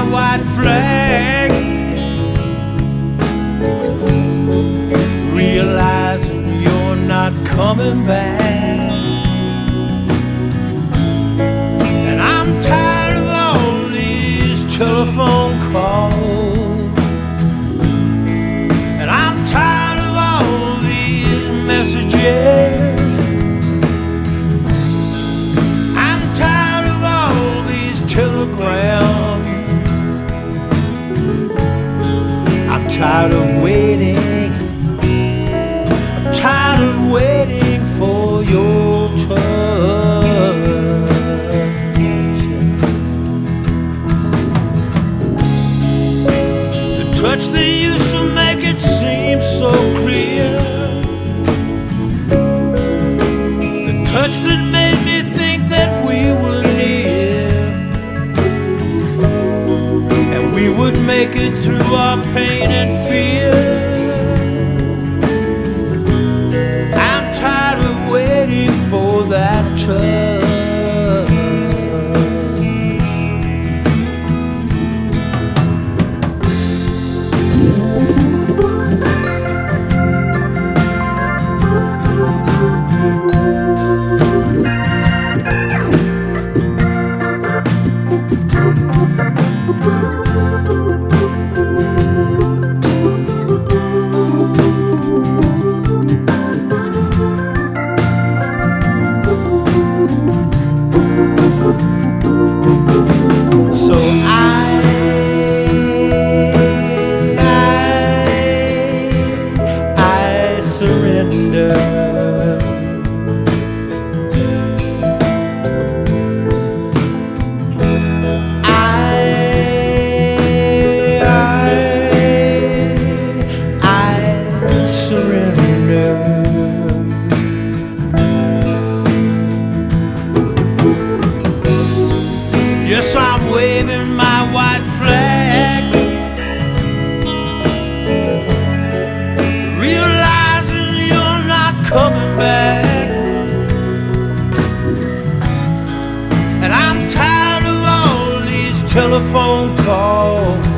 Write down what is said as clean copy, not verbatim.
white flag, realizing you're not coming back. And I'm tired of all these telephone calls, and I'm tired of all these messages. I'm tired of all these telegrams. I'm tired of waiting. I'm tired of waiting for your touch. The touch that used to make it seem so clear, the touch that made me think that we would live, and we would make it through our pain and fear. I'm tired of waiting for that touch. So I surrender. I surrender. Yes, I'm waving my white flag, realizing you're not coming back. And I'm tired of all these telephone calls,